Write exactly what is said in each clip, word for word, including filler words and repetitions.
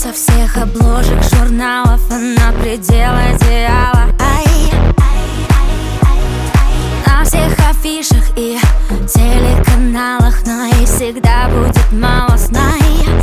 Со всех обложек журналов она предел одеяла. Ай. На всех афишах и телеканалах, но ей всегда будет мало. Знай,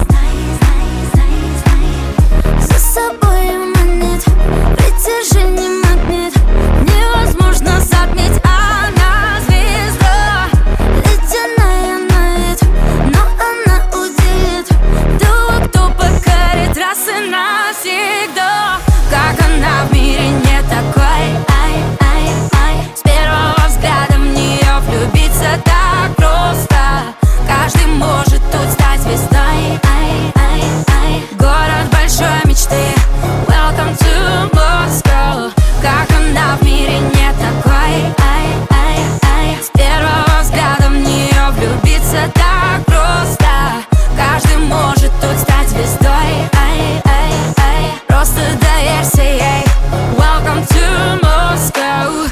за собой манит притяжение, магнит. Невозможно затмить, она звезда. Ледяная на вид, но она удивит того, кто покорит раз и навсегда. Как она в мире не такой. Ай, ай, ай. С первого взгляда в нее влюбиться так просто. Каждый может тут стать звездой. Ай, ай, ай. Город большой мечты, welcome to Moscow. Как она в мире не такой. Ай, ай, ай. С первого взгляда в нее влюбиться так просто. Каждый может тут стать звездой. Ай, ай, ай. Просто доверься ей, welcome to Moscow.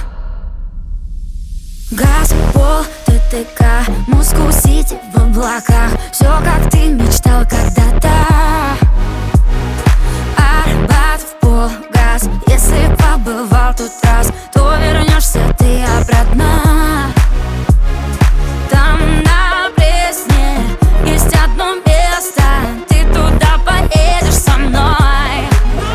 Газ, пол, ТТК, Москва-Сити в облаках. Все, как ты мечтал когда-то. Арбат в пол, газ. Если побывал тут раз, то вернешься ты обратно. Там на Пресне есть одно место, ты туда поедешь со мной.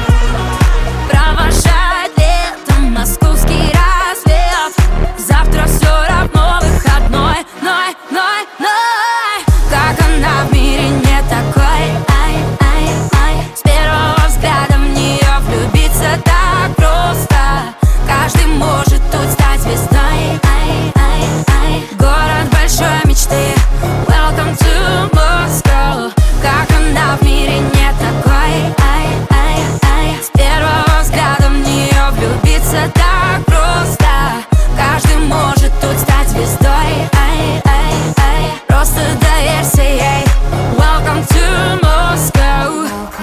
Провожать летом московский рассвет. Завтра все равно выходной. Ной, ной, ной. Как она в мире не такой. Ай, ай, ай. С первого взгляда в нее влюбиться так просто. Каждый может тут стать звездой. Ай, ай, ай. Город большой мечты, welcome to Moscow. Как она в мире не такой. Ай, ай, ай. С первого взгляда в нее влюбиться так просто. Каждый может тут стать звездой. Ай, ай, ай. Просто доверься ей, welcome to Moscow.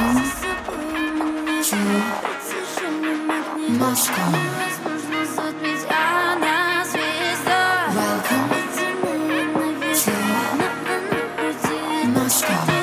Moscow. Возможно затмить, она звезда. Welcome to Moscow.